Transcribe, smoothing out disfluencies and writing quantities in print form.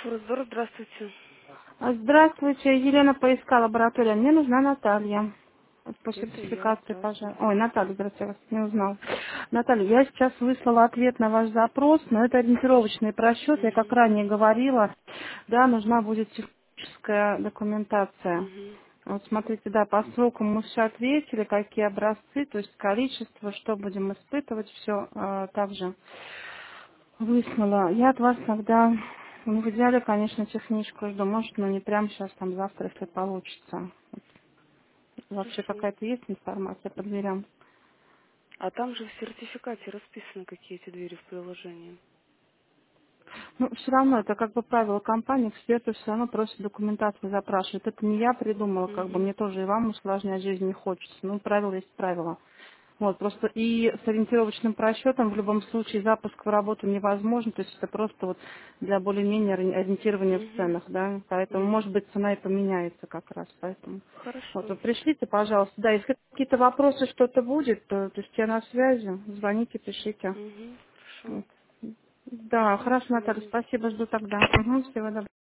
Форсдор, здравствуйте. Здравствуйте, Елена ПСК лаборатория. Мне нужна Наталья. По Это я, сертификации, пожалуйста. здравствуйте. Ой, Наталья, здравствуйте, я вас не узнал. Наталья, я сейчас выслала ответ на ваш запрос, но это ориентировочный просчет. Я как Угу, ранее говорила, да, нужна будет техническая документация. угу, Вот смотрите, да, по срокам мы все ответили, какие образцы, то есть количество, что будем испытывать, все также выслала. Я от вас тогда, ну, в идеале, конечно, техничку жду, может, но не прямо сейчас, там, завтра, если получится. Вообще хорошо. какая-то есть информация по дверям? А там же в сертификате расписаны, какие эти двери в приложении. Ну, все равно, это как бы правило компании, эксперты все равно просят документацию, запрашивают. Это не я придумала, как бы Угу, мне тоже и вам усложнять жизнь не хочется. Ну, правило есть правило. Вот, просто и с ориентировочным просчетом в любом случае запуск в работу невозможен, то есть это просто вот для более-менее ориентирования в угу, ценах, да, поэтому, угу. может быть, цена и поменяется как раз, поэтому. Вот, Хорошо. вы пришлите, пожалуйста, да, если какие-то вопросы, что-то будет, то есть я на связи, звоните, пишите. Угу, хорошо. Вот. Да, Все, до хорошо, Наталья, свидания. спасибо, жду тогда. Угу, всего доброго.